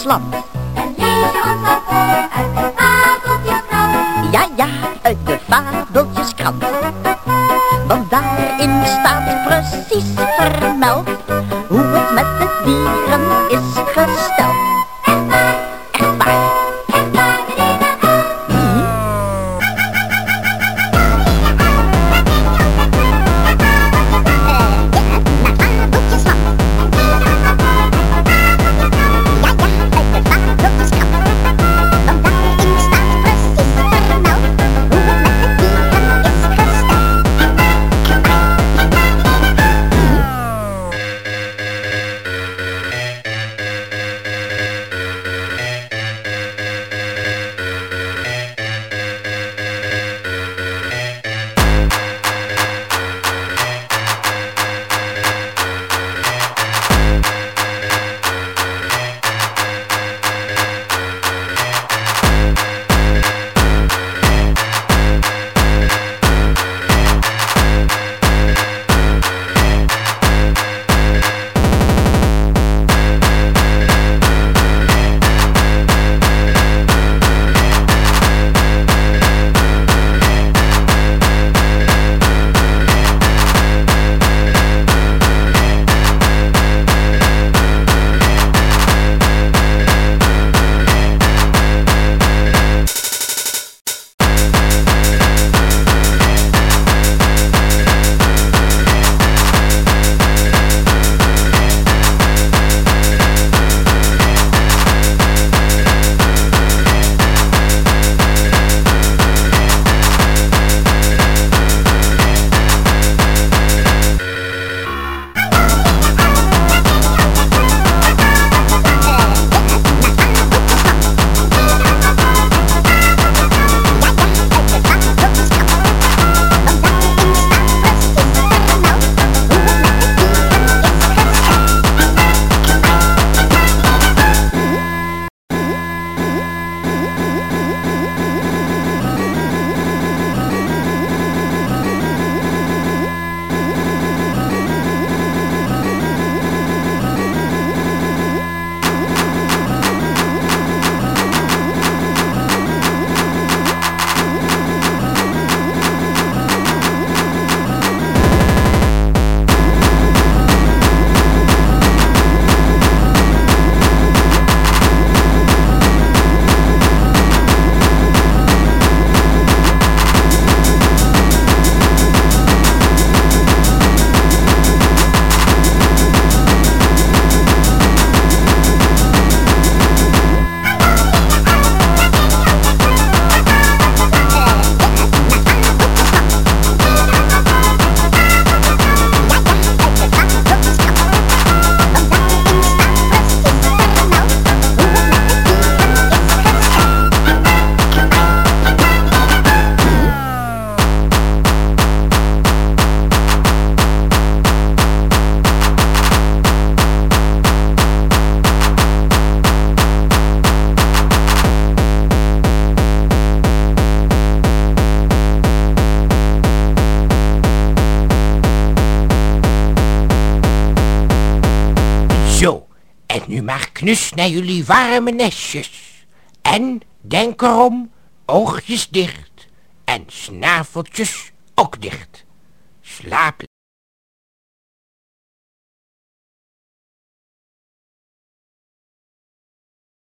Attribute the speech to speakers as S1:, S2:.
S1: Fabeltjesland.
S2: En lees je ons al voor uit de Fabeltjeskrant.
S1: Ja, ja, uit de Fabeltjeskrant. Want daarin staat precies vermeld hoe het met de dieren is gesteld.
S2: Echt waar,
S1: Echt waar.
S2: echt waar,
S3: Zo, en nu maar knus naar jullie warme nestjes. En denk erom, oogjes dicht en snaveltjes ook dicht. Slaap